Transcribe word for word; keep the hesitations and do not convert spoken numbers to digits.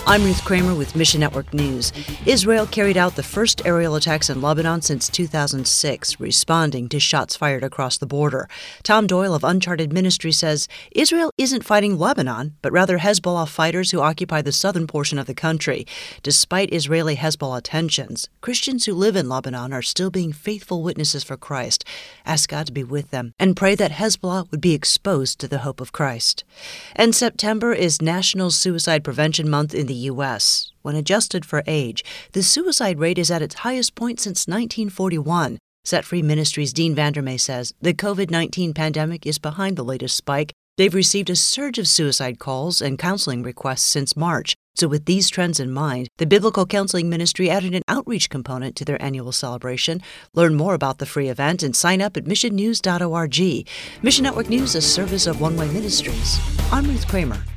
I'm Ruth Kramer with Mission Network News. Israel carried out the first aerial attacks in Lebanon since two thousand six, responding to shots fired across the border. Tom Doyle of Uncharted Ministry says Israel isn't fighting Lebanon, but rather Hezbollah fighters who occupy the southern portion of the country. Despite Israeli-Hezbollah tensions, Christians who live in Lebanon are still being faithful witnesses for Christ. Ask God to be with them and pray that Hezbollah would be exposed to the hope of Christ. And September is National Suicide Prevention Month in the U S When adjusted for age, the suicide rate is at its highest point since nineteen forty-one. Set Free Ministries' Dean Vandermeer says the covid nineteen pandemic is behind the latest spike. They've received a surge of suicide calls and counseling requests since March. So with these trends in mind, the Biblical Counseling Ministry added an outreach component to their annual celebration. Learn more about the free event and sign up at mission news dot org. Mission Network News, a service of One Way Ministries. I'm Ruth Kramer.